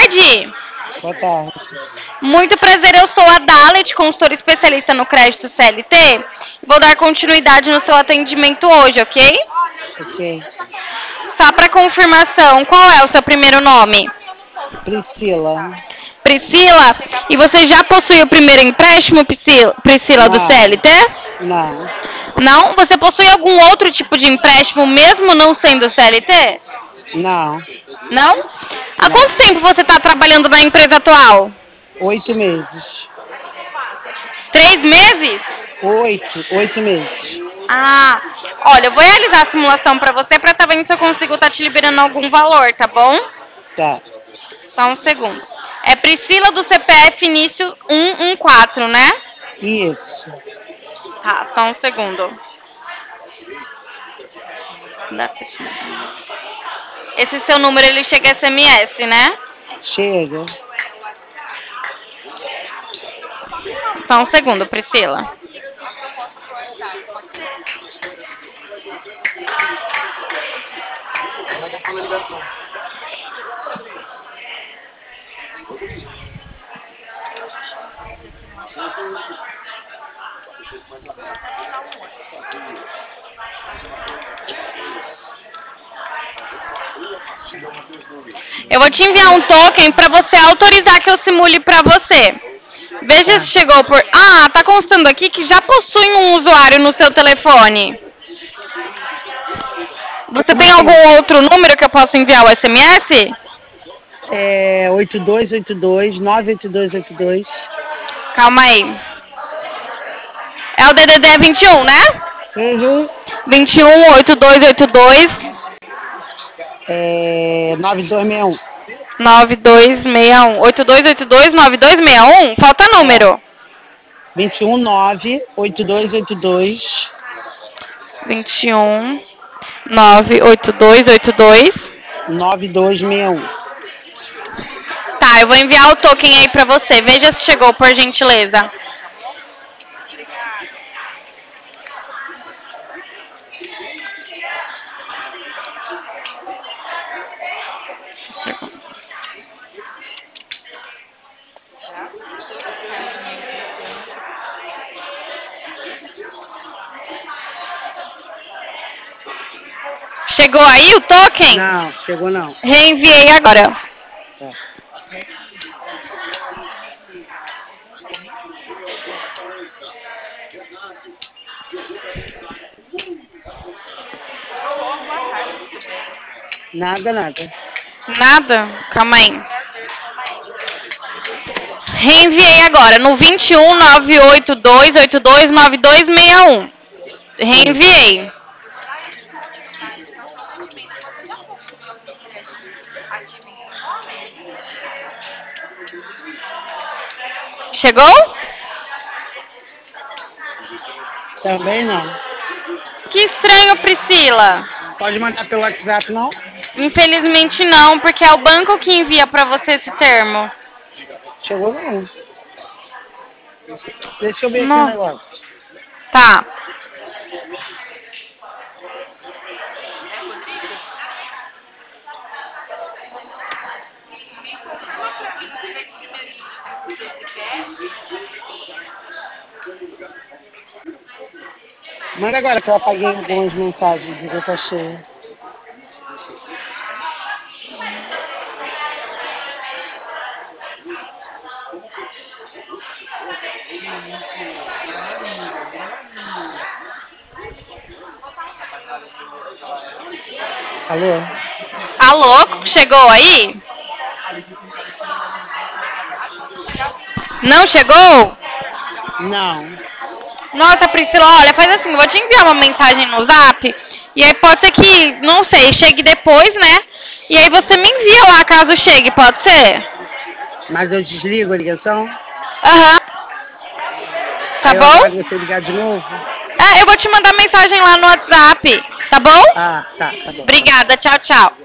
tarde. Boa tarde. Muito prazer, eu sou a Dalet, consultora especialista no crédito CLT. Vou dar continuidade no seu atendimento hoje, ok? Ok. Só para confirmação, qual é o seu primeiro nome? Priscila. Priscila? E você já possui o primeiro empréstimo, Priscila, do Não. CLT? Não. Não? Você possui algum outro tipo de empréstimo, mesmo não sendo CLT? Não. Não? Há Não. quanto tempo você está trabalhando na empresa atual? 8 meses. 3 meses? 8 meses. Ah, olha, eu vou realizar a simulação para você para estar vendo se eu consigo estar te liberando algum valor, tá bom? Tá. Só um segundo. É Priscila do CPF início 114, né? Isso. Tá, só um segundo. Esse seu número, ele chega SMS, né? Chega. Só um segundo, Priscila. Eu vou te enviar um token para você autorizar que eu simule para você. Veja se chegou por... Ah, tá constando aqui que já possui um usuário no seu telefone. Você tem algum outro número que eu possa enviar o SMS? É 8282-98282. Calma aí. É o DDD 21, né? Uhum. 21 8282 9261. 9261. 8282 9261? Falta número. 2198282 21 98282 9261. Tá, eu vou enviar o token aí pra você. Veja se chegou, por gentileza. Chegou aí o token? Não, chegou não. Reenviei agora. Tá. Nada. Nada? Calma aí. Reenviei agora no 21 982 82 9261. Reenviei. Chegou? Também não. Que estranho, Priscila. Pode mandar pelo WhatsApp, não? Infelizmente não, porque é o banco que envia pra você esse termo. Chegou não. Deixa eu ver aqui o Não. negócio. Tá. Manda agora que eu apaguei algumas mensagens que tá cheia. Alô? Alô, chegou aí? Não chegou? Não. Nossa, Priscila, olha, faz assim, eu vou te enviar uma mensagem no Zap, e aí pode ser que, não sei, chegue depois, né? E aí você me envia lá caso chegue, pode ser? Mas eu desligo a ligação? Aham. Tá Aí eu bom? apago você ligar de novo? Eu vou te mandar mensagem lá no WhatsApp, tá bom? Ah, tá bom. Obrigada, tchau, tchau.